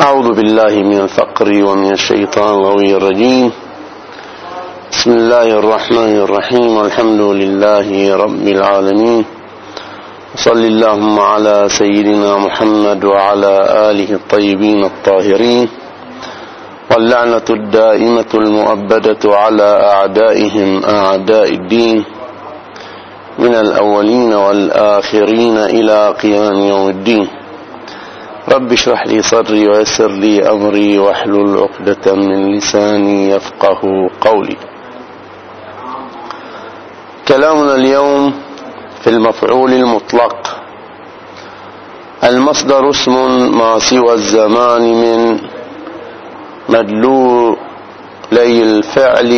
أعوذ بالله من الفقر ومن الشيطان الغوي الرجيم. بسم الله الرحمن الرحيم. الحمد لله رب العالمين، وصل اللهم على سيدنا محمد وعلى آله الطيبين الطاهرين، واللعنة الدائمة المؤبدة على أعدائهم أعداء الدين من الأولين والآخرين إلى قيام يوم الدين. رب اشرح لي صدري ويسر لي أمري واحلل عقدة من لساني يفقه قولي. كلامنا اليوم في المفعول المطلق. المصدر اسم ما سوى الزمان من مدلولي الفعل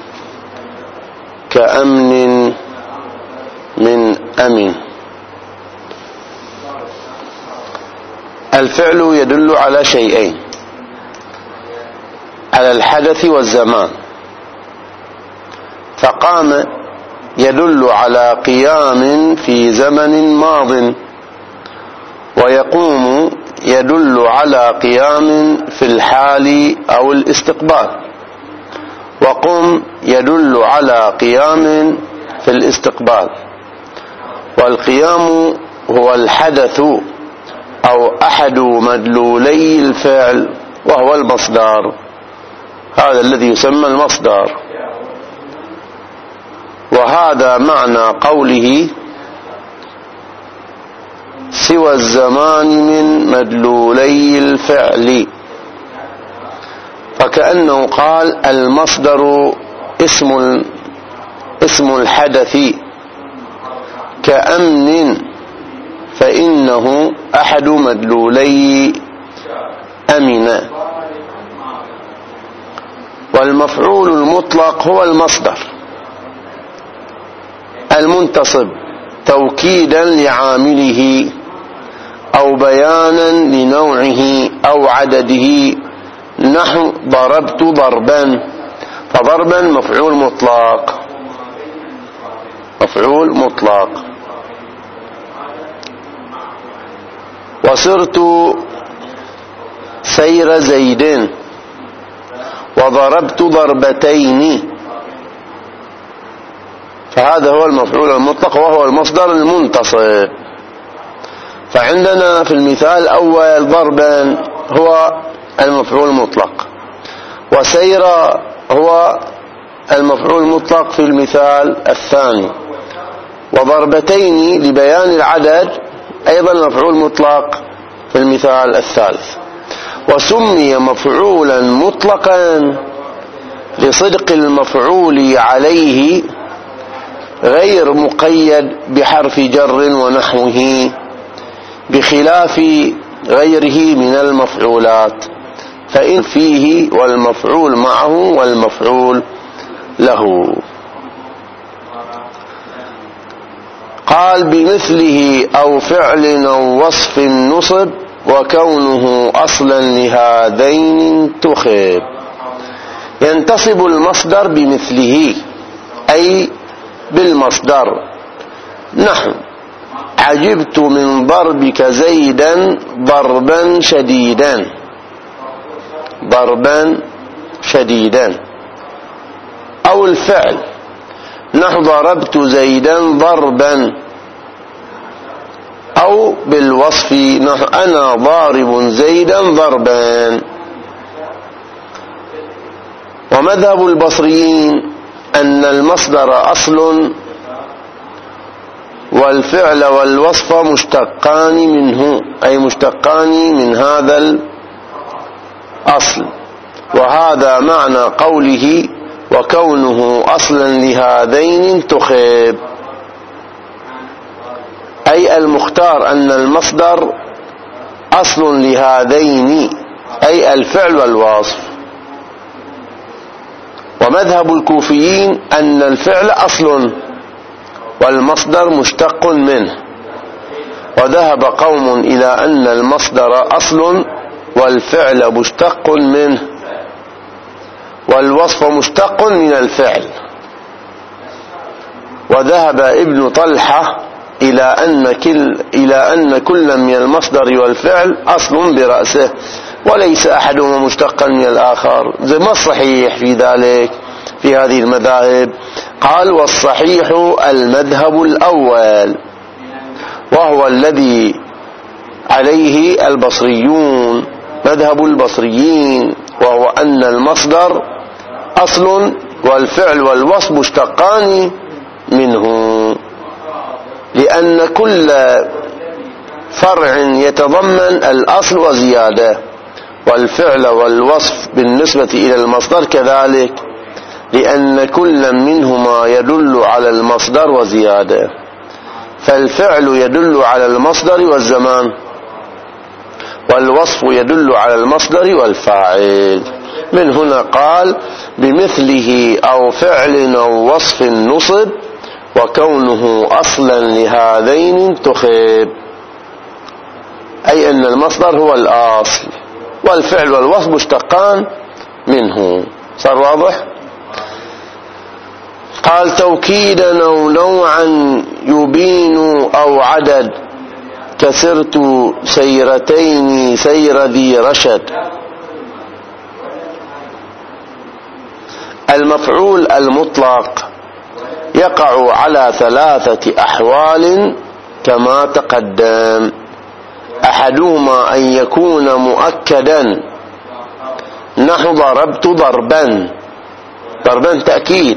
كأمن من أمن. الفعل يدل على شيئين: على الحدث والزمان. فقام يدل على قيام في زمن ماض، ويقوم يدل على قيام في الحال أو الاستقبال، وقم يدل على قيام في الاستقبال. والقيام هو الحدث أو أحد مدلولي الفعل، وهو المصدر. هذا الذي يسمى المصدر، وهذا معنى قوله سوى الزمان من مدلولي الفعل. فكأنه قال المصدر اسم الحدث كأمن، فإنه أحد مدلولي أمن. والمفعول المطلق هو المصدر المنتصب توكيدا لعامله أو بيانا لنوعه أو عدده، نحو ضربت ضربا. فضربا مفعول مطلق، مفعول مطلق. وسرت سير زيد، وضربت ضربتين. فهذا هو المفعول المطلق، وهو المصدر المنتصب. فعندنا في المثال الأول ضربا هو المفعول المطلق، وسير هو المفعول المطلق في المثال الثاني، وضربتين لبيان العدد أيضا مفعول مطلق في المثال الثالث. وسمي مفعولا مطلقا لصدق المفعول عليه غير مقيد بحرف جر ونحوه، بخلاف غيره من المفعولات، فإن فيه والمفعول معه والمفعول له. قال بمثله أو فعل أو وصف نصب، وكونه أصلا لهذين انتخب. ينتصب المصدر بمثله أي بالمصدر، نحو عجبت من ضربك زيدا ضربا شديدا، ضربا شديدا. أو الفعل نحو ضربت زيدا ضربا. أو بالوصف نحو أنا ضارب زيدا ضربا. ومذهب البصريين أن المصدر أصل، والفعل والوصف مشتقان منه، أي مشتقان من هذا الأصل. وهذا معنى قوله وكونه أصلا لهذين انتخب، أي المختار أن المصدر أصل لهذين، أي الفعل والوصف. ومذهب الكوفيين أن الفعل أصل والمصدر مشتق منه. وذهب قوم إلى أن المصدر أصل والفعل مشتق منه، والوصف مشتق من الفعل. وذهب ابن طلحة إلى أن كل من المصدر والفعل أصل برأسه، وليس أحدهما مشتقا من الآخر. ما الصحيح في ذلك في هذه المذاهب؟ قال: والصحيح المذهب الأول، وهو الذي عليه البصريون، مذهب البصريين، وهو أن المصدر أصل والفعل والوصف مشتقان منه، لأن كل فرع يتضمن الأصل وزيادة، والفعل والوصف بالنسبة إلى المصدر كذلك، لأن كل منهما يدل على المصدر وزيادة. فالفعل يدل على المصدر والزمان، والوصف يدل على المصدر والفاعل. من هنا قال: بمثله أو فعل أو وصف نصب، وكونه أصلا لهذين انتخب. أي أن المصدر هو الأصل، والفعل والوصف مشتقان منه. صار واضح؟ قال: توكيدا أو نوعا يبين أو عدد، كسرت سيرتين سير ذي رشد. المفعول المطلق يقع على 3 أحوال كما تقدم: أحدهما أن يكون مؤكدا، نحو ضربت ضربا، ضربا تأكيد،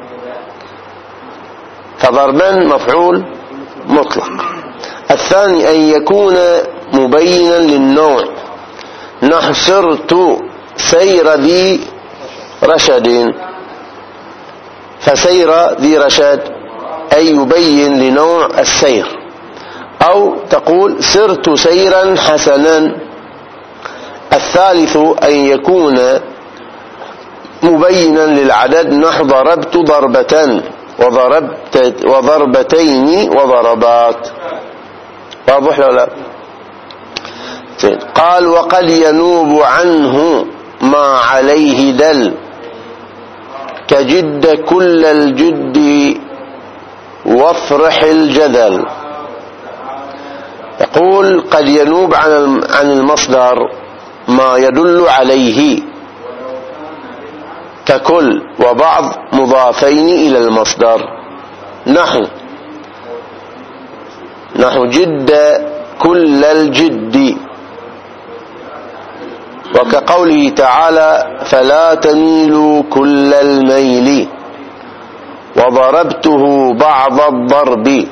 فضربا مفعول مطلق. الثاني أن يكون مبينا للنوع، نحو سرت سير ذي رشد، فسير ذي رشد أي يبين لنوع السير. أو تقول سرت سيرا حسنا. الثالث أن يكون مبينا للعدد، نحو ضربت ضربة وضربتين وضربات. واضح ولا لا؟ قال: وقد ينوب عنه ما عليه دل، كجد كل الجد وافرح الجدل. يقول: قد ينوب عن المصدر ما يدل عليه، ككل وبعض مضافين إلى المصدر، نحو جد كل الجد، وكقوله تعالى: فلا تميلوا كل الميل، وضربته بعض الضرب،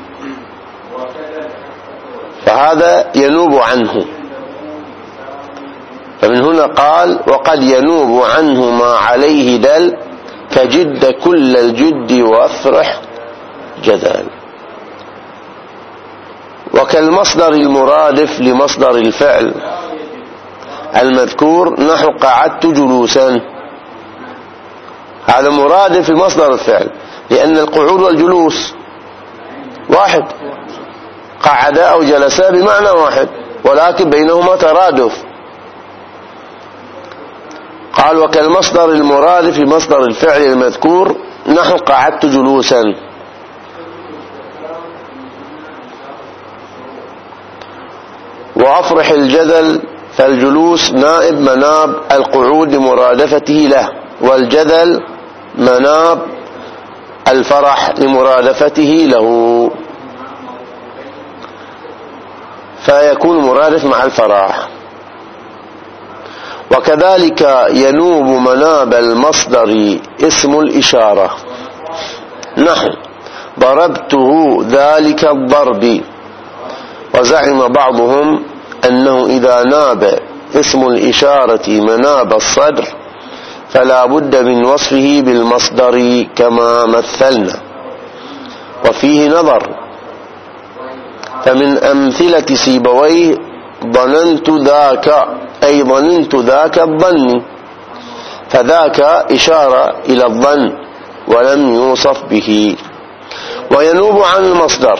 فهذا ينوب عنه. فمن هنا قال: وقد ينوب عنه ما عليه دل، كجد كل الجد وافرح جدل. وكالمصدر المرادف لمصدر الفعل المذكور، نحو قعدت جلوسا، هذا مرادف لمصدر الفعل، لأن القعود والجلوس واحد، قعد أو جلس بمعنى واحد، ولكن بينهما ترادف. قال: وكالمصدر المرادف لمصدر الفعل المذكور، نحو قعدت جلوسا. وأفرح الجدل، فالجلوس نائب مناب القعود لمرادفته له، والجدل مناب الفرح لمرادفته له، فيكون مرادف مع الفرح. وكذلك ينوب مناب المصدر اسم الإشارة، نحو ضربته ذلك الضرب. وزعم بعضهم أنه إذا ناب اسم الإشارة مناب الصدر فلا بد من وصفه بالمصدر كما مثلنا، وفيه نظر. فمن أمثلة سيبويه: ظننت ذاك، أي ظننت ذاك الظن، فذاك إشارة إلى الظن ولم يوصف به. وينوب عن المصدر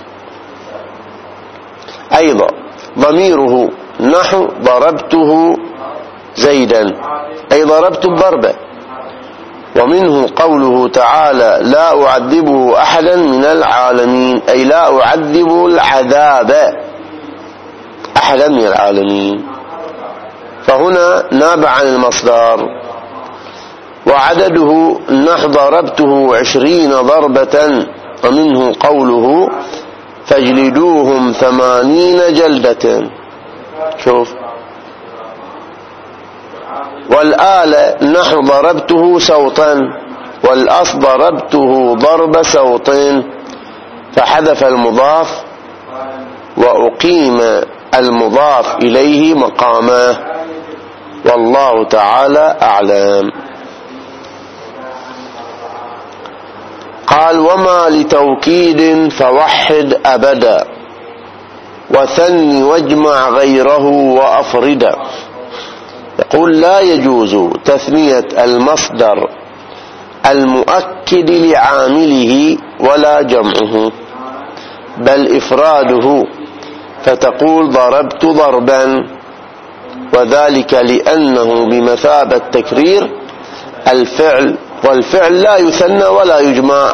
أيضا ضميره، نحو ضربته زيدا، أي ضربت الضربة. ومنه قوله تعالى: لا أعذبه أحدا من العالمين، أي لا أعذب العذاب أحدا من العالمين. فهنا هنا نابع عن المصدر. وعدده نحو ضربته 20 ضربة، ومنه قوله فاجلدوهم 80 جلدة. شوف. والآلة نحو ضربته سوطا، والأصل ضربته ضرب سوط، فحذف المضاف وأقيم المضاف إليه مقامه، والله تعالى أعلم. قال وما لتوكيد فوحد أبدا، وثن واجمع غيره وأفردا. يقول لا يجوز تثنية المصدر المؤكد لعامله ولا جمعه، بل إفراده، فتقول ضربت ضربا، وذلك لأنه بمثابة تكرير الفعل، والفعل لا يثنى ولا يجمع.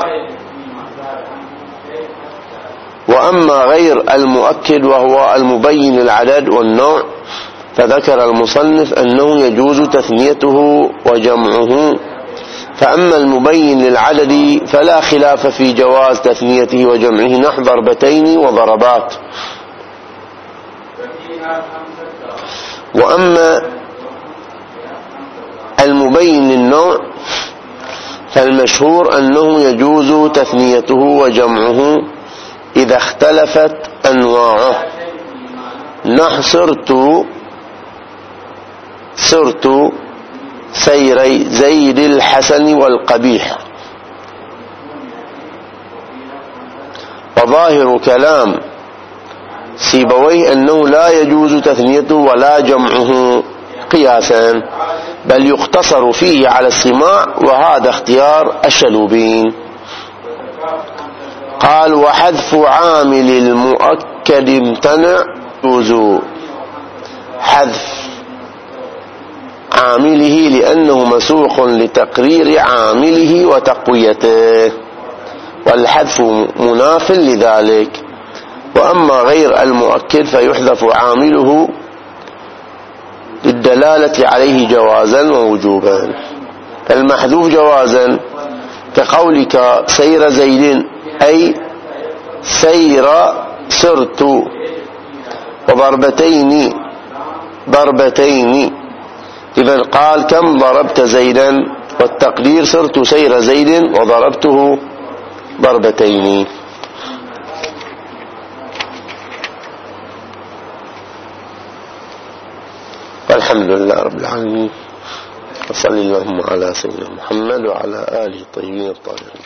وأما غير المؤكد وهو المبين العدد والنوع، فذكر المصنف أنه يجوز تثنيته وجمعه. فأما المبين للعدد فلا خلاف في جواز تثنيته وجمعه، نحو ضربتين وضربات. وأما المبين للنوع فالمشهور أنه يجوز تثنيته وجمعه إذا اختلفت أنواعه، نحو سرت سيري زيد الحسن والقبيح. وظاهر كلام سيبويه أنه لا يجوز تثنيته ولا جمعه قياسا، بل يقتصر فيه على السماع، وهذا اختيار الشلوبين. قال وحذف عامل المؤكد امتنع، يجوز حذف عامله لأنه مسوق لتقرير عامله وتقويته، والحذف مناف لذلك. وأما غير المؤكد فيحذف عامله للدلالة عليه جوازا ووجوبا. المحذوف جوازا كقولك سير زيد، أي سرت، وضربتين ضربتين، إذن قال كم ضربت زيدا، والتقدير سرت سير زيد وضربته ضربتين. والحمد لله رب العالمين، وصلى اللهم على سيدنا محمد وعلى آله الطيبين الطاهرين.